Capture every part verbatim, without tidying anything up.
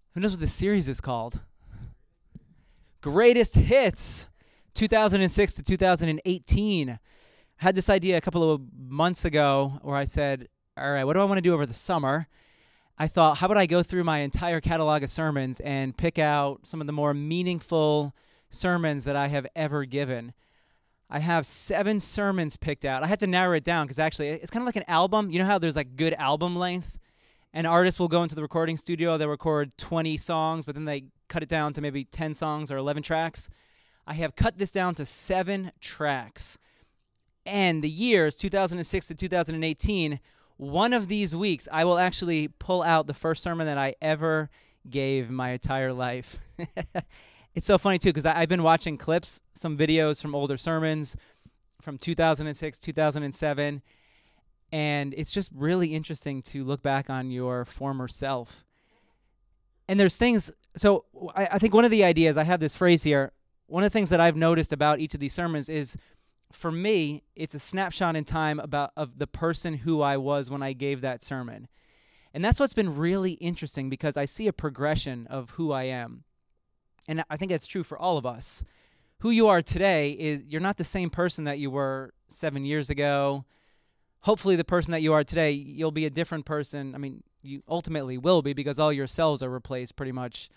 Who knows what this series is called? Greatest Hits, two thousand six to two thousand eighteen. I had this idea a couple of months ago where I said, all right, what do I want to do over the summer? I thought, how about I go through my entire catalog of sermons and pick out some of the more meaningful sermons that I have ever given. I have seven sermons picked out. I had to narrow it down because actually it's kind of like an album. You know how there's like good album length? An artist will go into the recording studio, they'll record twenty songs, but then they cut it down to maybe ten songs or eleven tracks. I have cut this down to seven tracks. And the years, two thousand six to two thousand eighteen, one of these weeks, I will actually pull out the first sermon that I ever gave my entire life. It's so funny, too, because I've been watching clips, some videos from older sermons from two thousand six, two thousand seven, and it's just really interesting to look back on your former self. And there's things, so I, I think one of the ideas, I have this phrase here, one of the things that I've noticed about each of these sermons is, for me, it's a snapshot in time about of the person who I was when I gave that sermon. And that's what's been really interesting because I see a progression of who I am. And I think that's true for all of us. Who you are today is you're not the same person that you were seven years ago. Hopefully the person that you are today, you'll be a different person. I mean, you ultimately will be because all your cells are replaced pretty much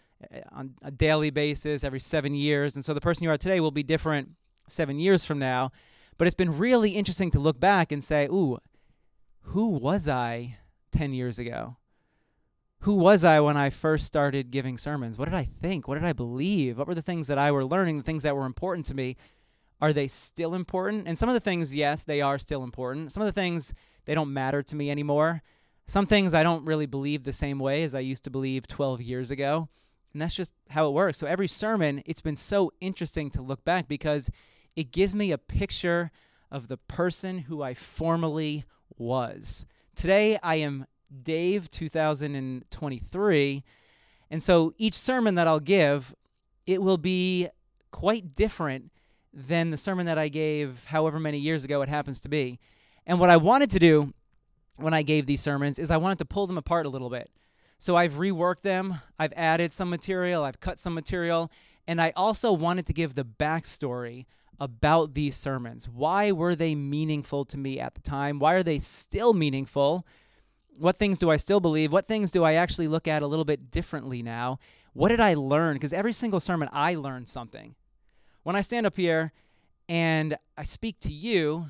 on a daily basis every seven years. And so the person you are today will be different seven years from now. But it's been really interesting to look back and say, ooh, who was I ten years ago? Who was I when I first started giving sermons? What did I think? What did I believe? What were the things that I were learning, the things that were important to me? Are they still important? And some of the things, yes, they are still important. Some of the things, they don't matter to me anymore. Some things I don't really believe the same way as I used to believe twelve years ago. And that's just how it works. So every sermon, it's been so interesting to look back because it gives me a picture of the person who I formerly was. Today, I am Dave two thousand twenty-three, and so each sermon that I'll give, it will be quite different than the sermon that I gave however many years ago it happens to be. And what I wanted to do when I gave these sermons is I wanted to pull them apart a little bit. So I've reworked them, I've added some material, I've cut some material, and I also wanted to give the backstory about these sermons. Why were they meaningful to me at the time? Why are they still meaningful? What things do I still believe? What things do I actually look at a little bit differently now? What did I learn? Because every single sermon, I learned something. When I stand up here and I speak to you,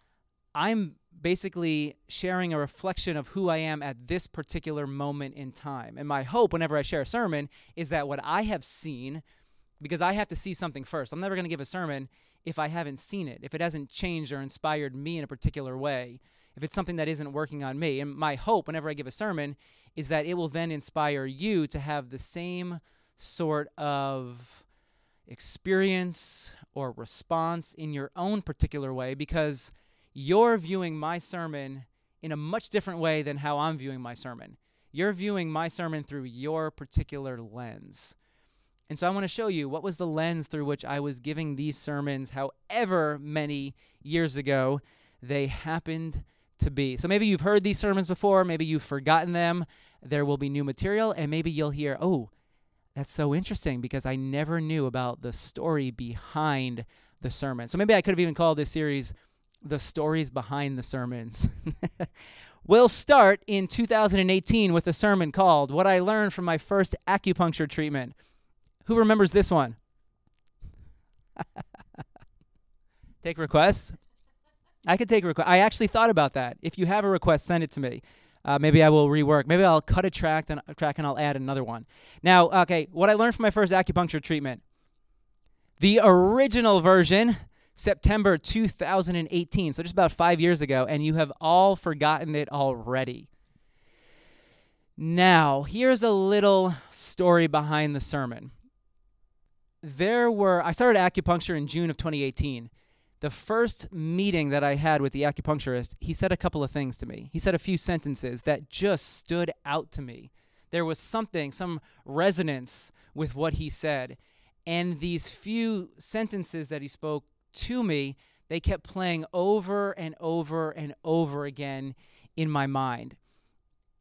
I'm basically sharing a reflection of who I am at this particular moment in time. And my hope whenever I share a sermon is that what I have seen, because I have to see something first. I'm never going to give a sermon if I haven't seen it, if it hasn't changed or inspired me in a particular way, if it's something that isn't working on me. And my hope whenever I give a sermon is that it will then inspire you to have the same sort of experience or response in your own particular way, because you're viewing my sermon in a much different way than how I'm viewing my sermon. You're viewing my sermon through your particular lens. And so I want to show you what was the lens through which I was giving these sermons however many years ago they happened to be. So maybe you've heard these sermons before, maybe you've forgotten them. There will be new material, and maybe you'll hear, oh, that's so interesting because I never knew about the story behind the sermon. So maybe I could have even called this series The Stories Behind the Sermons. We'll start in two thousand eighteen with a sermon called What I Learned from My First Acupuncture Treatment. Who remembers this one? Take requests? I could take a request. I actually thought about that. If you have a request, send it to me. Uh, maybe I will rework. Maybe I'll cut a track and, a track and I'll add another one. Now, okay, what I learned from my first acupuncture treatment. The original version, September two thousand eighteen, so just about five years ago, and you have all forgotten it already. Now, here's a little story behind the sermon. There were, I started acupuncture in June of twenty eighteen. The first meeting that I had with the acupuncturist, he said a couple of things to me. He said a few sentences that just stood out to me. There was something, some resonance with what he said. And these few sentences that he spoke to me, they kept playing over and over and over again in my mind.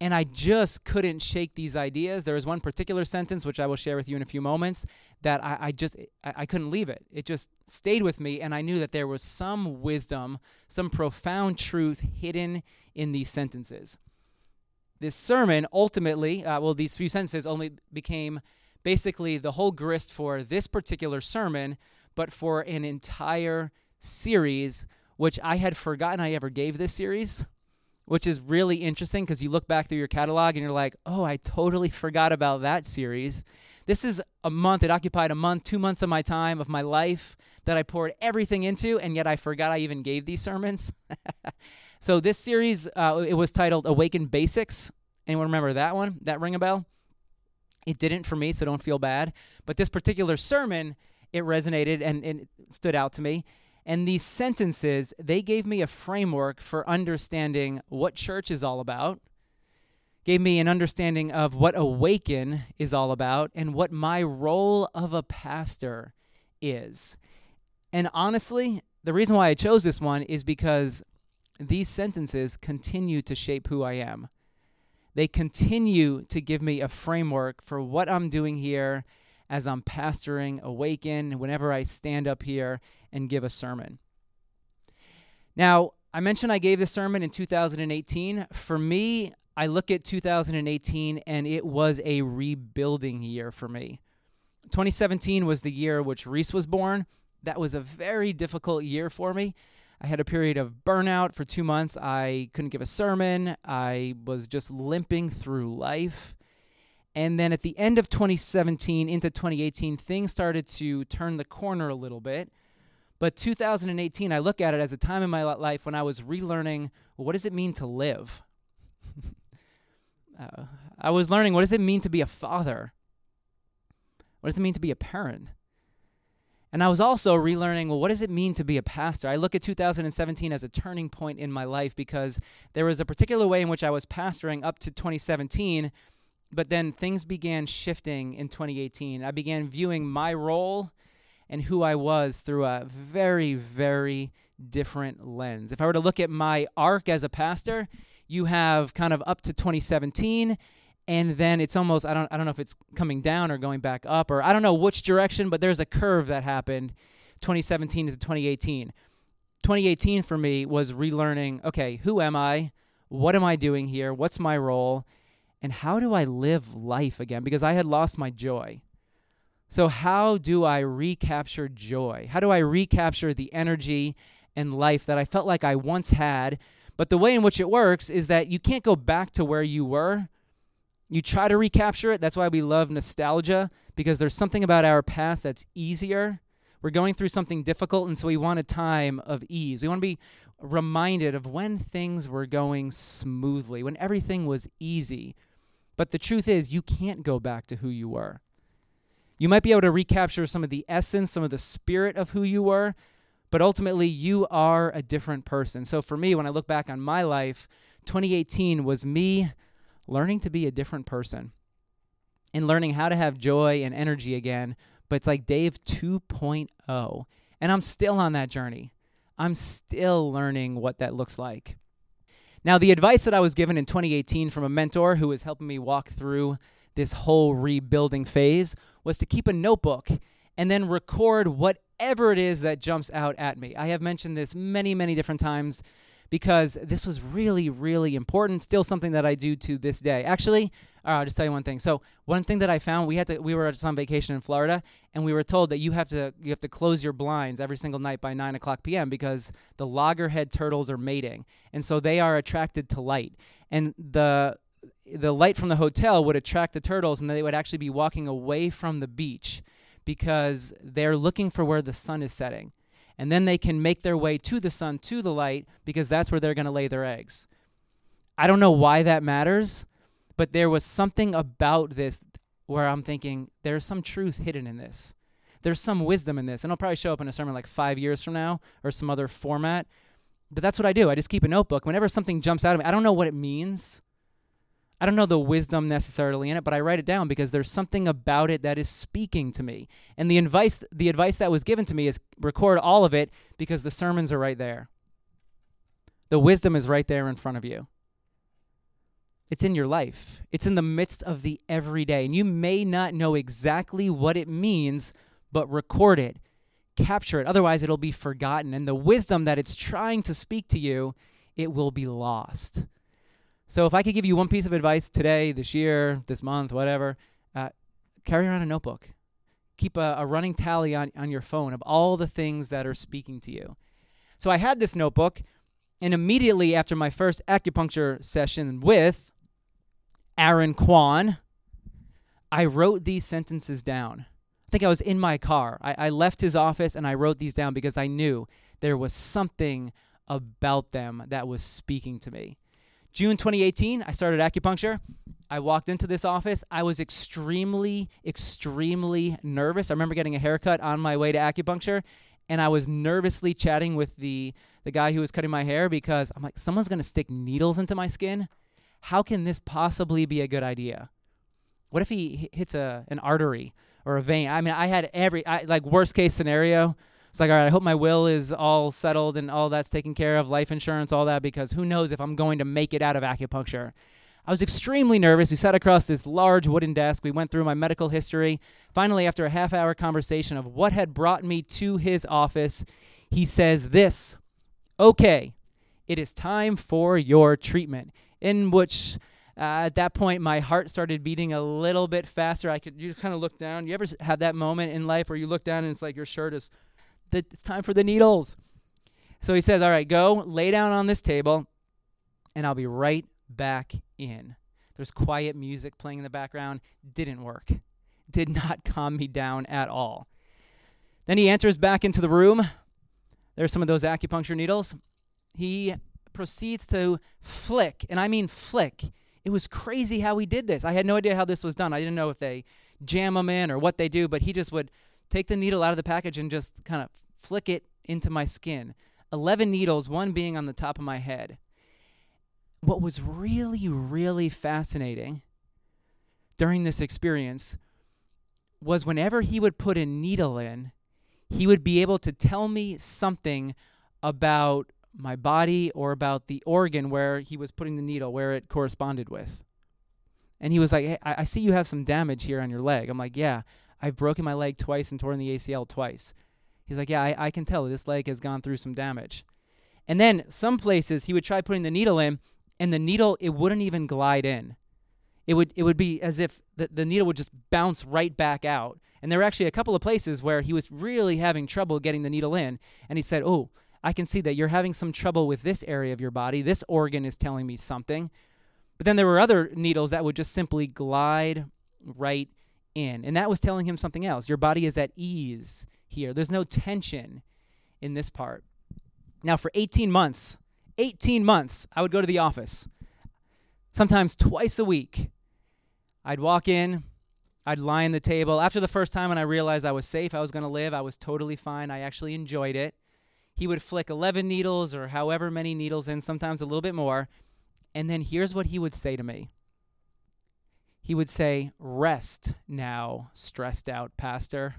And I just couldn't shake these ideas. There was one particular sentence, which I will share with you in a few moments, that I, I just, I, I couldn't leave it. It just stayed with me, and I knew that there was some wisdom, some profound truth hidden in these sentences. This sermon ultimately, uh, well, these few sentences only became basically the whole grist for this particular sermon, but for an entire series, which I had forgotten I ever gave this series, which is really interesting because you look back through your catalog and you're like, oh, I totally forgot about that series. This is a month. It occupied a month, two months of my time, of my life that I poured everything into, and yet I forgot I even gave these sermons. So this series, uh, it was titled Awaken Basics. Anyone remember that one? That ring a bell? It didn't for me, so don't feel bad. But this particular sermon, it resonated and, and it stood out to me. And these sentences, they gave me a framework for understanding what church is all about, gave me an understanding of what Awaken is all about, and what my role of a pastor is. And honestly, the reason why I chose this one is because these sentences continue to shape who I am. They continue to give me a framework for what I'm doing here as I'm pastoring Awaken, whenever I stand up here and give a sermon. Now, I mentioned I gave the sermon in two thousand eighteen. For me, I look at two thousand eighteen, and it was a rebuilding year for me. twenty seventeen was the year which Reese was born. That was a very difficult year for me. I had a period of burnout for two months. I couldn't give a sermon. I was just limping through life. And then at the end of twenty seventeen into twenty eighteen, things started to turn the corner a little bit. But two thousand eighteen, I look at it as a time in my life when I was relearning, well, what does it mean to live? uh, I was learning, what does it mean to be a father? What does it mean to be a parent? And I was also relearning, well, what does it mean to be a pastor? I look at two thousand seventeen as a turning point in my life because there was a particular way in which I was pastoring up to twenty seventeen, but then things began shifting in twenty eighteen. I began viewing my role and who I was through a very, very different lens. If I were to look at my arc as a pastor, you have kind of up to twenty seventeen, and then it's almost, I don't I don't know if it's coming down or going back up, or I don't know which direction, but there's a curve that happened twenty seventeen to twenty eighteen. twenty eighteen for me was relearning, okay, who am I? What am I doing here? What's my role? And how do I live life again? Because I had lost my joy. So how do I recapture joy? How do I recapture the energy and life that I felt like I once had? But the way in which it works is that you can't go back to where you were. You try to recapture it. That's why we love nostalgia, because there's something about our past that's easier. We're going through something difficult, and so we want a time of ease. We want to be reminded of when things were going smoothly, when everything was easy. But the truth is, you can't go back to who you were. You might be able to recapture some of the essence, some of the spirit of who you were, but ultimately you are a different person. So for me, when I look back on my life, twenty eighteen was me learning to be a different person and learning how to have joy and energy again. But it's like Dave two point oh, and I'm still on that journey. I'm still learning what that looks like. Now, the advice that I was given in twenty eighteen from a mentor who was helping me walk through this whole rebuilding phase was to keep a notebook and then record whatever it is that jumps out at me. I have mentioned this many, many different times because this was really, really important. Still something that I do to this day. Actually, uh, I'll just tell you one thing. So one thing that I found, we had to, we were on vacation in Florida, and we were told that you have to you have to close your blinds every single night by nine o'clock p.m. because the loggerhead turtles are mating, and so they are attracted to light. And the the light from the hotel would attract the turtles, and they would actually be walking away from the beach because they're looking for where the sun is setting. And then they can make their way to the sun, to the light, because that's where they're going to lay their eggs. I don't know why that matters, but there was something about this where I'm thinking there's some truth hidden in this. There's some wisdom in this. And it'll probably show up in a sermon like five years from now or some other format. But that's what I do. I just keep a notebook. Whenever something jumps out of me, I don't know what it means. I don't know the wisdom necessarily in it, but I write it down because there's something about it that is speaking to me. And the advice the advice that was given to me is record all of it because the sermons are right there. The wisdom is right there in front of you. It's in your life. It's in the midst of the everyday. And you may not know exactly what it means, but record it. Capture it. Otherwise, it'll be forgotten. And the wisdom that it's trying to speak to you, it will be lost. So if I could give you one piece of advice today, this year, this month, whatever, uh, carry around a notebook. Keep a, a running tally on, on your phone of all the things that are speaking to you. So I had this notebook, and immediately after my first acupuncture session with Aaron Kwan, I wrote these sentences down. I think I was in my car. I, I left his office and I wrote these down because I knew there was something about them that was speaking to me. June twenty eighteen, I started acupuncture. I walked into this office. I was extremely, extremely nervous. I remember getting a haircut on my way to acupuncture, and I was nervously chatting with the, the guy who was cutting my hair because I'm like, someone's going to stick needles into my skin? How can this possibly be a good idea? What if he hits a an artery or a vein? I mean, I had every, I, like, worst case scenario. It's like, all right, I hope my will is all settled and all that's taken care of, life insurance, all that, because who knows if I'm going to make it out of acupuncture. I was extremely nervous. We sat across this large wooden desk. We went through my medical history. Finally, after a half-hour conversation of what had brought me to his office, he says this: okay, it is time for your treatment. In which, uh, at that point, my heart started beating a little bit faster. I could, you kind of look down. You ever have that moment in life where you look down and it's like your shirt is, it's time for the needles. So he says, all right, go lay down on this table, and I'll be right back in. There's quiet music playing in the background. Didn't work. Did not calm me down at all. Then he enters back into the room. There's some of those acupuncture needles. He proceeds to flick, and I mean flick. It was crazy how he did this. I had no idea how this was done. I didn't know if they jam them in or what they do, but he just would take the needle out of the package and just kind of flick it into my skin. eleven needles, one being on the top of my head. What was really, really fascinating during this experience was whenever he would put a needle in, he would be able to tell me something about my body or about the organ where he was putting the needle, where it corresponded with. And he was like, hey, I, I see you have some damage here on your leg. I'm like, yeah, I've broken my leg twice and torn the A C L twice. He's like, yeah, I, I can tell this leg has gone through some damage. And then some places he would try putting the needle in, and the needle, it wouldn't even glide in. It would it would be as if the, the needle would just bounce right back out. And there were actually a couple of places where he was really having trouble getting the needle in. And he said, oh, I can see that you're having some trouble with this area of your body. This organ is telling me something. But then there were other needles that would just simply glide right in. And that was telling him something else. Your body is at ease here. There's no tension in this part. Now, for eighteen months, eighteen months, I would go to the office, sometimes twice a week. I'd walk in, I'd lie on the table. After the first time when I realized I was safe, I was going to live, I was totally fine. I actually enjoyed it. He would flick eleven needles or however many needles in, sometimes a little bit more. And then here's what he would say to me. He would say, rest now, stressed out pastor.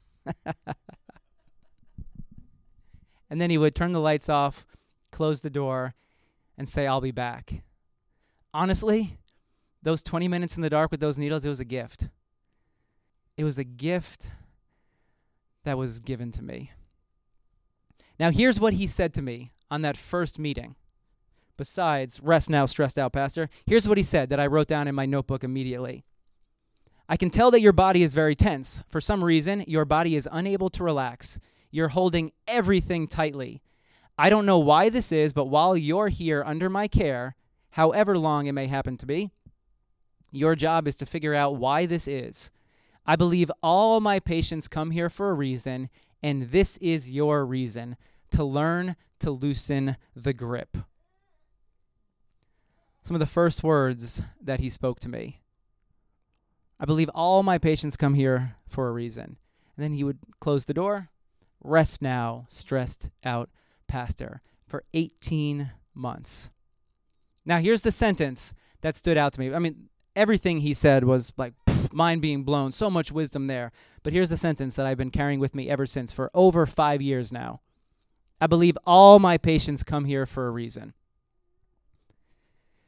And then he would turn the lights off, close the door, and say, I'll be back. Honestly, those twenty minutes in the dark with those needles, it was a gift. It was a gift that was given to me. Now, here's what he said to me on that first meeting. Besides, rest now, stressed out, pastor. Here's what he said that I wrote down in my notebook immediately. I can tell that your body is very tense. For some reason, your body is unable to relax. You're holding everything tightly. I don't know why this is, but while you're here under my care, however long it may happen to be, your job is to figure out why this is. I believe all my patients come here for a reason, and this is your reason, to learn to loosen the grip. Some of the first words that he spoke to me. I believe all my patients come here for a reason. And then he would close the door. Rest now, stressed out pastor, for eighteen months. Now, here's the sentence that stood out to me. I mean, everything he said was like pff, mind being blown, so much wisdom there. But here's the sentence that I've been carrying with me ever since for over five years now. I believe all my patients come here for a reason.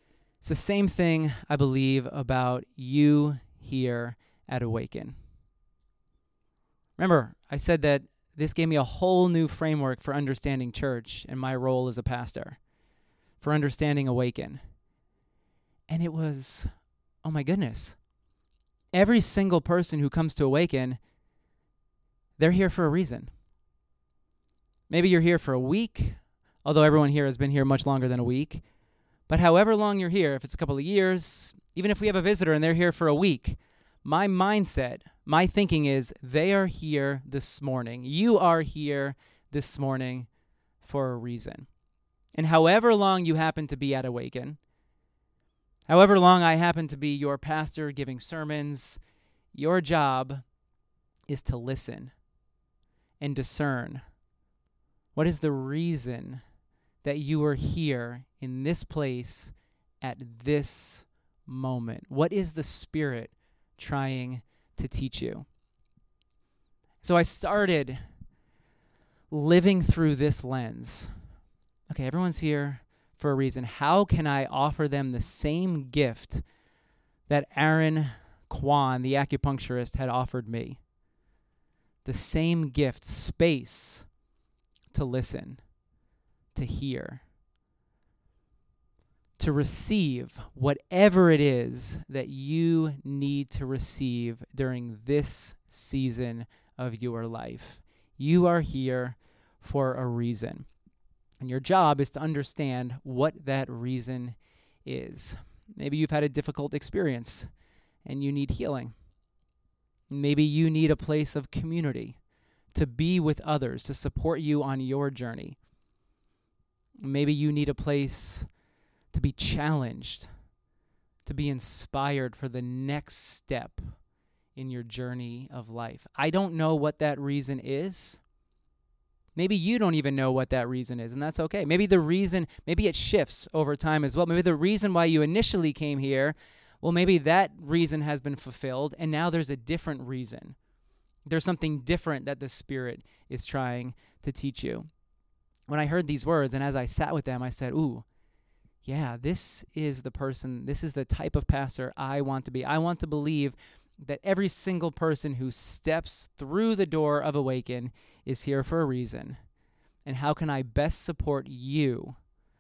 It's the same thing, I believe, about you here at Awaken. Remember, I said that this gave me a whole new framework for understanding church and my role as a pastor, for understanding Awaken. And it was, oh my goodness, every single person who comes to Awaken, they're here for a reason. Maybe you're here for a week, although everyone here has been here much longer than a week. But however long you're here, if it's a couple of years, even if we have a visitor and they're here for a week, my mindset, my thinking is they are here this morning. You are here this morning for a reason. And however long you happen to be at Awaken, however long I happen to be your pastor giving sermons, your job is to listen and discern. What is the reason that you are here in this place at this moment? What is the Spirit trying to teach you? So I started living through this lens. Okay, everyone's here for a reason. How can I offer them the same gift that Aaron Kwan, the acupuncturist, had offered me? The same gift, space to listen, to hear, to receive whatever it is that you need to receive during this season of your life. You are here for a reason. And your job is to understand what that reason is. Maybe you've had a difficult experience and you need healing. Maybe you need a place of community to be with others, to support you on your journey. Maybe you need a place to be challenged, to be inspired for the next step in your journey of life. I don't know what that reason is. Maybe you don't even know what that reason is, and that's okay. Maybe the reason, maybe it shifts over time as well. Maybe the reason why you initially came here, well, maybe that reason has been fulfilled, and now there's a different reason. There's something different that the Spirit is trying to teach you. When I heard these words, and as I sat with them, I said, ooh, yeah, this is the person, this is the type of pastor I want to be. I want to believe that every single person who steps through the door of Awaken is here for a reason. And how can I best support you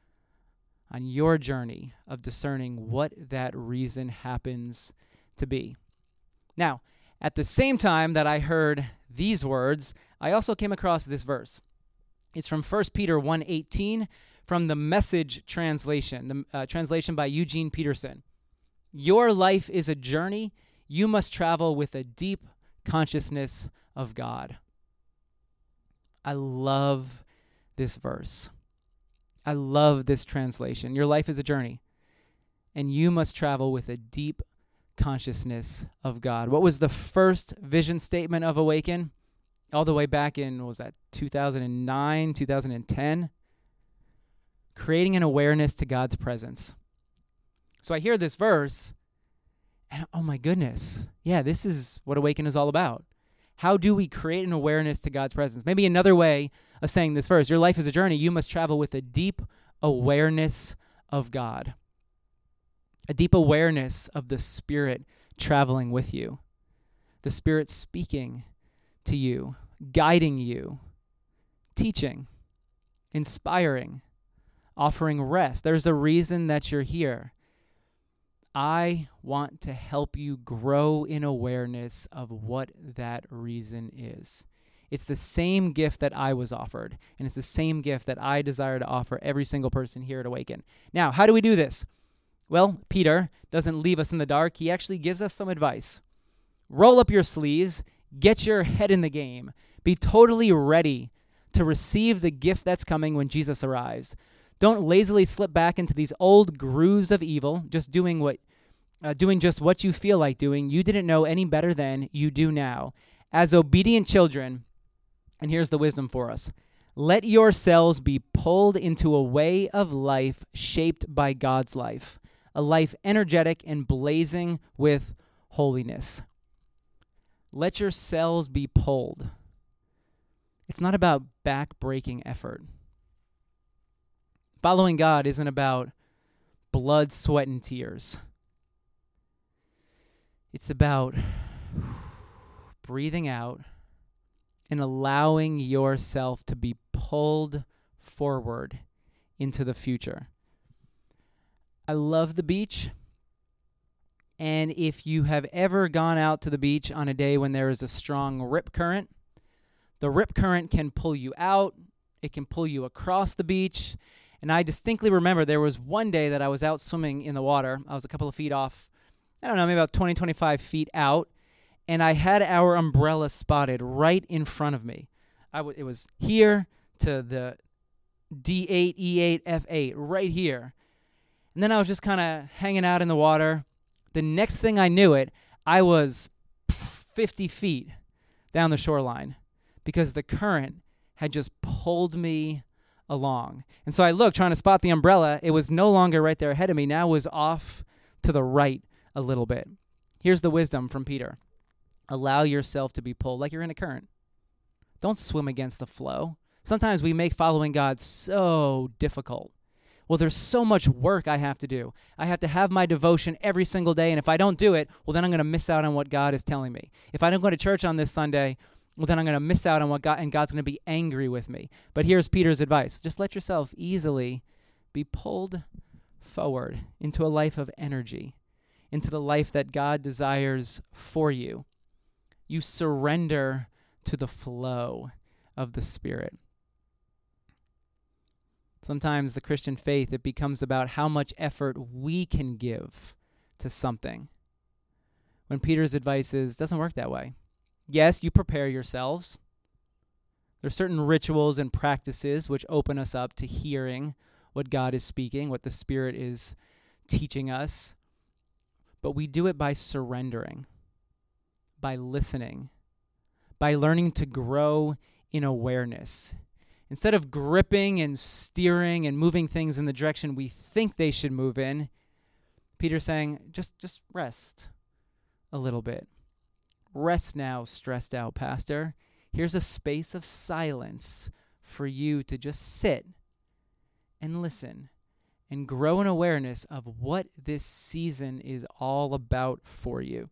on your journey of discerning what that reason happens to be? Now, at the same time that I heard these words, I also came across this verse. It's from First Peter one eighteen from the Message translation, the uh, translation by Eugene Peterson. Your life is a journey. You must travel with a deep consciousness of God. I love this verse. I love this translation. Your life is a journey, and you must travel with a deep consciousness of God. What was the first vision statement of Awaken? All the way back in, what was that, two thousand nine, two thousand ten? Creating an awareness to God's presence. So I hear this verse, and oh my goodness, yeah, this is what Awaken is all about. How do we create an awareness to God's presence? Maybe another way of saying this verse, your life is a journey. You must travel with a deep awareness of God. A deep awareness of the Spirit traveling with you. The Spirit speaking to you, guiding you, teaching, inspiring, offering rest. There's a reason that you're here. I want to help you grow in awareness of what that reason is. It's the same gift that I was offered, and it's the same gift that I desire to offer every single person here at Awaken. Now, how do we do this? Well, Peter doesn't leave us in the dark. He actually gives us some advice. Roll up your sleeves, get your head in the game, be totally ready to receive the gift that's coming when Jesus arrives. Don't lazily slip back into these old grooves of evil, just doing what, uh, doing just what you feel like doing. You didn't know any better then, you do now. As obedient children, and here's the wisdom for us, let yourselves be pulled into a way of life shaped by God's life, a life energetic and blazing with holiness. Let yourselves be pulled. It's not about back-breaking effort. Following God isn't about blood, sweat, and tears. It's about breathing out and allowing yourself to be pulled forward into the future. I love the beach. And if you have ever gone out to the beach on a day when there is a strong rip current, the rip current can pull you out. It can pull you across the beach. And I distinctly remember there was one day that I was out swimming in the water. I was a couple of feet off, I don't know, maybe about twenty, twenty-five feet out. And I had our umbrella spotted right in front of me. I w- it was here to the D eight, E eight, F eight, right here. And then I was just kind of hanging out in the water. The next thing I knew it, I was fifty feet down the shoreline because the current had just pulled me along. And so I looked, trying to spot the umbrella. It was no longer right there ahead of me. Now it was off to the right a little bit. Here's the wisdom from Peter. Allow yourself to be pulled like you're in a current. Don't swim against the flow. Sometimes we make following God so difficult. Well, there's so much work I have to do. I have to have my devotion every single day, and if I don't do it, well, then I'm going to miss out on what God is telling me. If I don't go to church on this Sunday, well, then I'm going to miss out on what God, and God's going to be angry with me. But here's Peter's advice. Just let yourself easily be pulled forward into a life of energy, into the life that God desires for you. You surrender to the flow of the Spirit. Sometimes the Christian faith, it becomes about how much effort we can give to something. When Peter's advice is, doesn't work that way. Yes, you prepare yourselves. There's certain rituals and practices which open us up to hearing what God is speaking, what the Spirit is teaching us. But we do it by surrendering, by listening, by learning to grow in awareness. Instead of gripping and steering and moving things in the direction we think they should move in, Peter's saying, just, just rest a little bit. Rest now, stressed out pastor. Here's a space of silence for you to just sit and listen and grow in awareness of what this season is all about for you.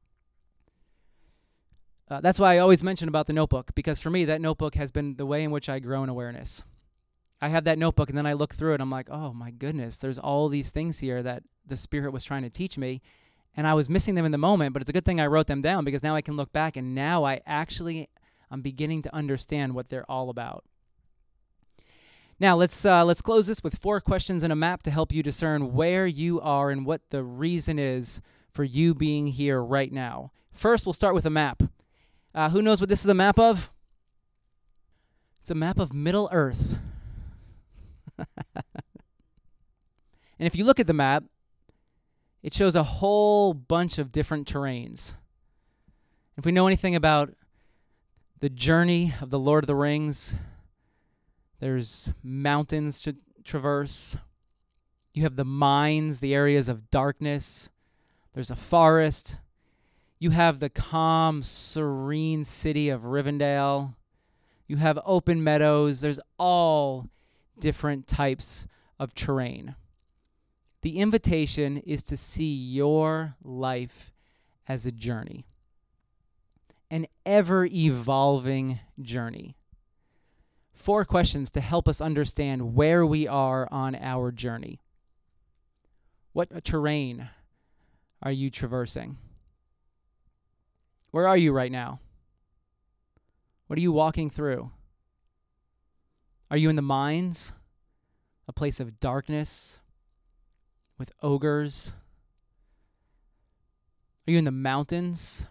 Uh, that's why I always mention about the notebook, because for me, that notebook has been the way in which I grow in awareness. I have that notebook, and then I look through it. I'm like, oh, my goodness, there's all these things here that the Spirit was trying to teach me, and I was missing them in the moment, but it's a good thing I wrote them down, because now I can look back, and now I actually I'm beginning to understand what they're all about. Now, let's uh, let's close this with four questions and a map to help you discern where you are and what the reason is for you being here right now. First, we'll start with a map. Uh, who knows what this is a map of? It's a map of Middle Earth. And if you look at the map, it shows a whole bunch of different terrains. If we know anything about the journey of the Lord of the Rings, there's mountains to traverse. You have the mines, the areas of darkness. There's a forest. You have the calm, serene city of Rivendell. You have open meadows. There's all different types of terrain. The invitation is to see your life as a journey, an ever-evolving journey. Four questions to help us understand where we are on our journey. What terrain are you traversing? Where are you right now? What are you walking through? Are you in the mines, a place of darkness with ogres? Are you in the mountains?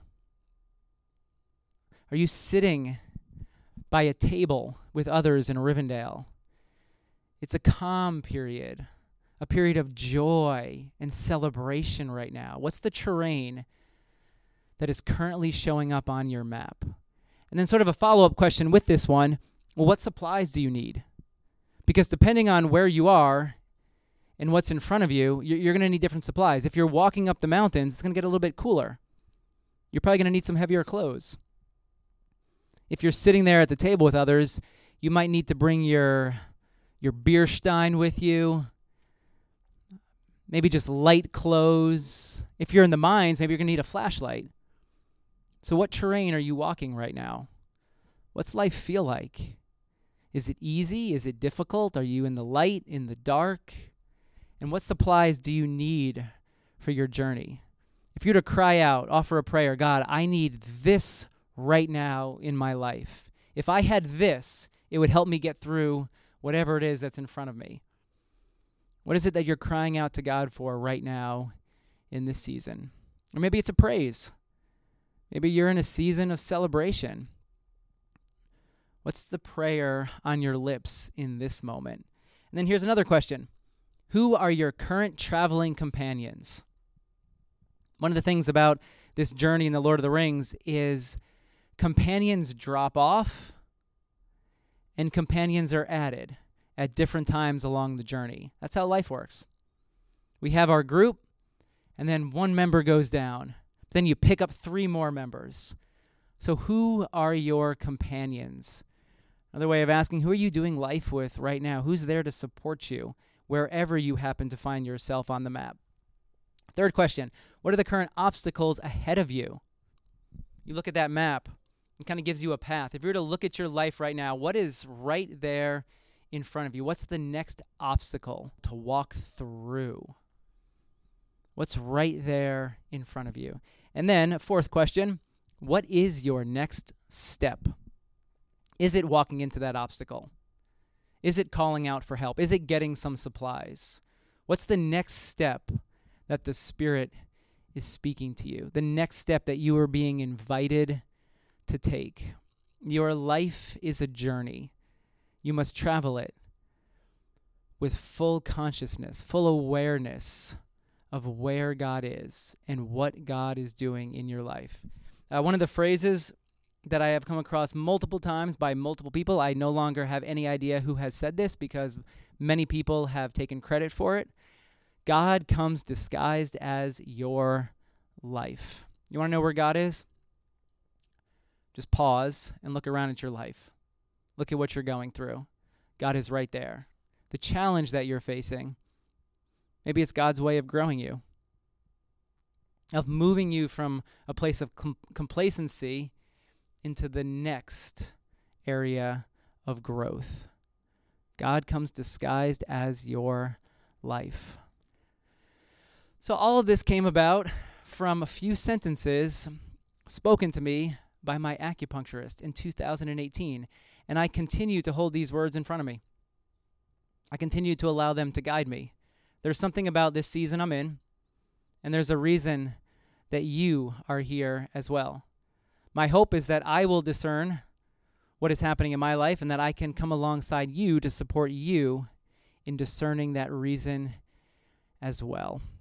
Are you sitting by a table with others in Rivendell? It's a calm period, a period of joy and celebration right now. What's the terrain that is currently showing up on your map? And then sort of a follow-up question with this one, well, what supplies do you need? Because depending on where you are and what's in front of you, you're, you're going to need different supplies. If you're walking up the mountains, it's going to get a little bit cooler. You're probably going to need some heavier clothes. If you're sitting there at the table with others, you might need to bring your, your beer stein with you, Maybe just light clothes. If you're in the mines, maybe you're going to need a flashlight. So what terrain are you walking right now? What's life feel like? Is it easy? Is it difficult? Are you in the light, in the dark? And what supplies do you need for your journey? If you were to cry out, offer a prayer, God, I need this right now in my life. If I had this, it would help me get through whatever it is that's in front of me. What is it that you're crying out to God for right now in this season? Or maybe it's a praise. Maybe you're in a season of celebration. What's the prayer on your lips in this moment? And then here's another question. Who are your current traveling companions? One of the things about this journey in the Lord of the Rings is companions drop off and companions are added at different times along the journey. That's how life works. We have our group, and then one member goes down. Then you pick up three more members. So who are your companions? Another way of asking, who are you doing life with right now? Who's there to support you wherever you happen to find yourself on the map? Third question, what are the current obstacles ahead of you? You look at that map, it kind of gives you a path. If you were to look at your life right now, what is right there in front of you? What's the next obstacle to walk through? What's right there in front of you? And then, fourth question, what is your next step? Is it walking into that obstacle? Is it calling out for help? Is it getting some supplies? What's the next step that the Spirit is speaking to you? The next step that you are being invited to take. Your life is a journey. You must travel it with full consciousness, full awareness of where God is and what God is doing in your life. Uh, one of the phrases that I have come across multiple times by multiple people, I no longer have any idea who has said this because many people have taken credit for it. God comes disguised as your life. You want to know where God is? Just pause and look around at your life. Look at what you're going through. God is right there. The challenge that you're facing, maybe it's God's way of growing you, of moving you from a place of com- complacency into the next area of growth. God comes disguised as your life. So all of this came about from a few sentences spoken to me by my acupuncturist in two thousand eighteen, and I continue to hold these words in front of me. I continue to allow them to guide me. There's something about this season I'm in, and there's a reason that you are here as well. My hope is that I will discern what is happening in my life and that I can come alongside you to support you in discerning that reason as well.